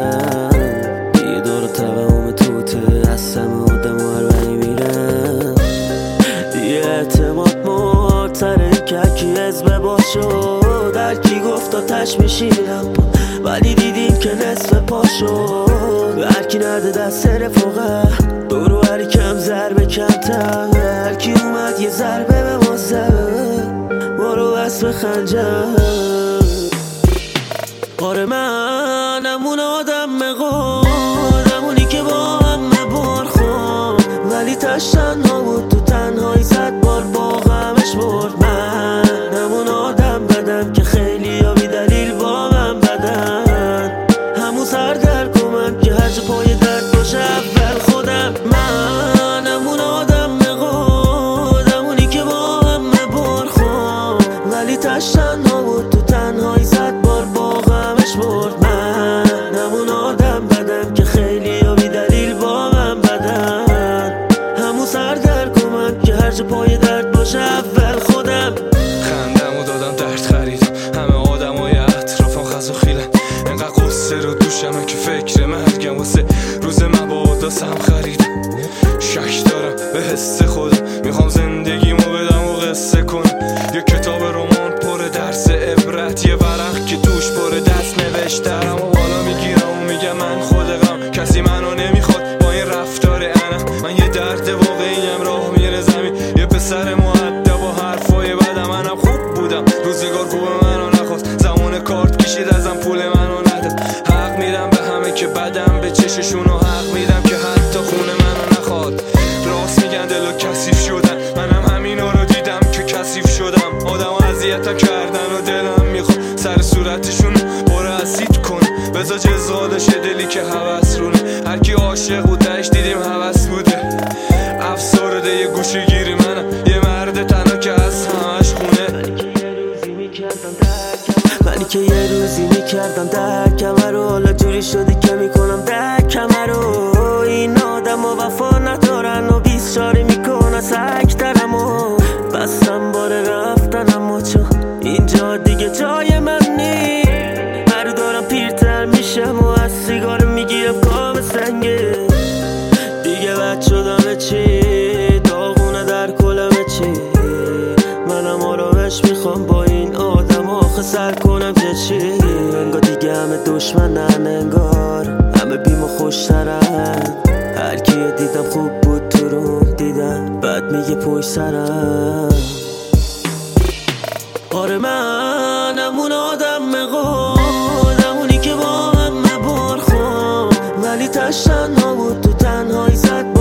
یه دور توهم توته هستم آدم و هر بری میرم دیگه اعتماد مهارتره که هرکی حزب با شد هرکی گفت آتش میشینم ولی دیدیم که نصف پا شد هرکی نرده دست رفاقه دورو هری کم ضربه کمتر هرکی اومد یه ضربه به ما زد ما رو بس به خنجر آره منم اون آدمونی که با همه بار خون ولی تش تنها بود تو تنهایی زد بار با غمش برد منم اون آدم بدم که خیلی ها بی دلیل با من بدن همون سردرگمم که هر جا پای درد باشه اول خودم منم اون آدمونی که با همه بار خون ولی تش تنها بود تو تنهایی زد بار با غمش برد منم اون آدم بدم که خیلی ها بی دلیل با من بدن همون سردرگمم که هر جا پای درد باشه اول خودم خندمو دادم درد خریدم همه آدمای اطرافم خز و خیلن انقدر قصه رو دوشمه که فکر مرگم واسه روز مبادا سم خریدم شک دارم به حس خودم میخوام زندگیمو بدم و قصه کنم یه کتاب رمان پر درس عبرت یه ورق که توش پر دست نوشترم و بالا میگیرم و میگم من خودم کسی منو نمیخواد با این رفتار انا من یه درد واقعیم راه میره زمین یه پسر مؤدب و حرفای بدم منم خوب بودم روزگار خوب منو نخواست زمان کارت کشید ازم پول منو نداد حق میدم به همه که بدم به چششون و حق میدم که حتی خونه منو نخواد راست میگن دلو کثیف شدن منم همینا رو دیدم که کثیف شدم آدم اذیتم کردن و دلم میخواد سر صورتشون باره اسید کنه بذار جزالشه دلی که هوس رونه هرکی عاشق بود دهش دیدیم هوس بوده افسرده یه گوشه گیری منم یه مرد تنها که از همش خونه منی که یه روزی میکردم درکم رو حالا جوری شدی که میکنم درکم رو این آدم و وفا ندارن و بیست شاری میکنن سکترم و بستم باره رفتنم و چون اینجا دیگه جای من نی هر دارم پیرتر میشم و از سیگار میگیرم کام سنگه دیگه بد شدم چی داغونه در کلمه چی منم آرامش میخوام با این آدم آخه سر کنم که چی انگار دیگه همه دشمنن انگار همه بیم و خوشترن هر کیو دیدم خوب بود تو رو دیدم بعد میگه پشت سرم آره منم اون آدمونی که با همه بار خون ولی تش تنها بود تو تنهایی زد